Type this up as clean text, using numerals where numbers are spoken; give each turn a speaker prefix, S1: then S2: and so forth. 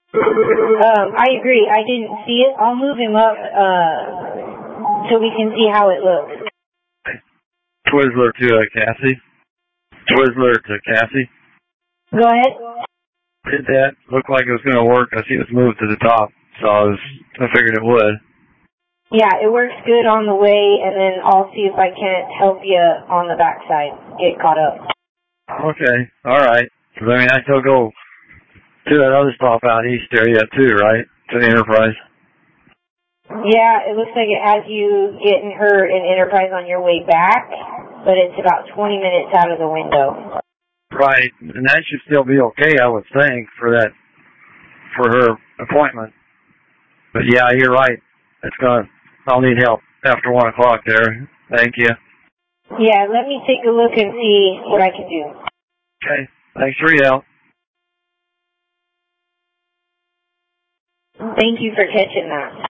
S1: I agree. I didn't see it. I'll move him up so we can see how it looks.
S2: Twizzler to Cassie. Twizzler to Cassie.
S1: Go ahead.
S2: Did that look like it was going to work? I see it was moved to the top, so I figured it would.
S1: Yeah, it works good on the way, and then I'll see if I can't help you on the backside get caught up.
S2: Okay, all right. I mean, I still go to that other stop out east area too, right? To the Enterprise.
S1: Yeah, it looks like it has you getting hurt in Enterprise on your way back, but it's about 20 minutes out of the window.
S2: Right, and that should still be okay, I would think, for her appointment. But yeah, you're right. I'll need help after 1 o'clock there. Thank you.
S1: Yeah, let me take a look and see what I can do.
S2: Okay, thanks for your help.
S1: Thank you for catching that.